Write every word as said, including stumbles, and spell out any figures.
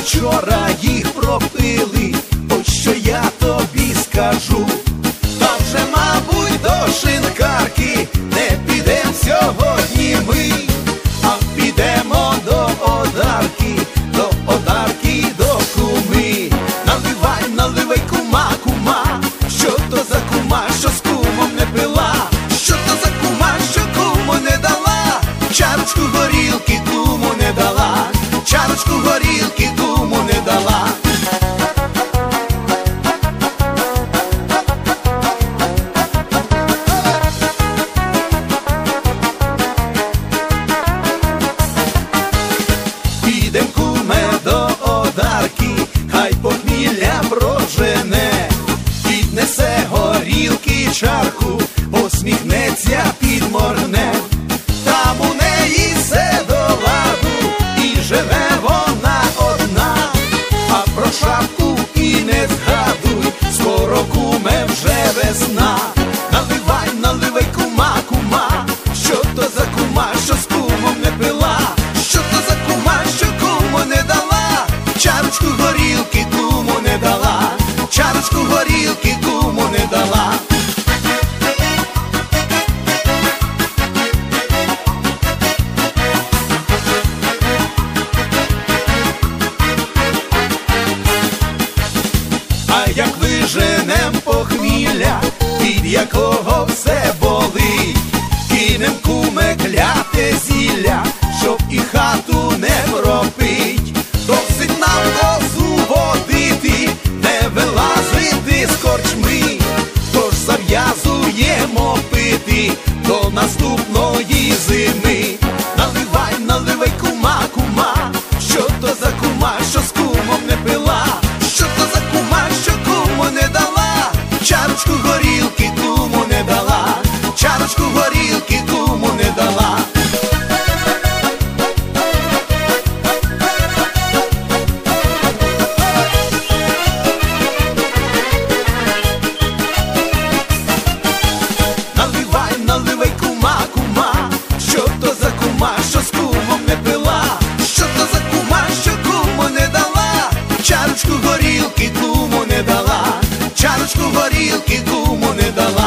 вчора їх пропили, ось що я тобі скажу. Та вже, мабуть, до шинкарки не підем сьогодні ми, а підемо до Одарки, до Одарки, до куми. Наливай, наливай, кума, кума, що то за кума, що з кумом не пила, що то за кума, що куму не дала, чарочку горілки куму не дала, чарочку горілки куму не дала. Підем, куме, до Одарки, хай похмілля прожене, піднесе горілки чарку, посміхнеться, підморгне. Там у неї все до ладу, і живе вона одна, а про шапку і не згадуй, скоро, куме, вже весна. Наливай, наливай, кума, кума, що то за кума, що з кумом не пила, що то за кума, що куму не дала, чарочку горілки куму не дала, чарочку горілки куму не дала. А як виженем похмілля, від якого все болить, кинем, куме, кляте зілля, щоб і хату не пропить. Досить нам козу водити, не вилазити з корчми, тож зав'язуємо пити до наступної зими. Наливай, наливай, кума, кума, що то за кума, що з кумом не пила, що то за кума, що куму не дала, чарочку горілки куму не дала, чарочку горілки куму не дала. Наливай, наливай, кума, кума, що то за кума, що з кумом не пила, що то за кума, що куму не дала, чарочку горілки куму не дала, чарочку горілки куму не дала.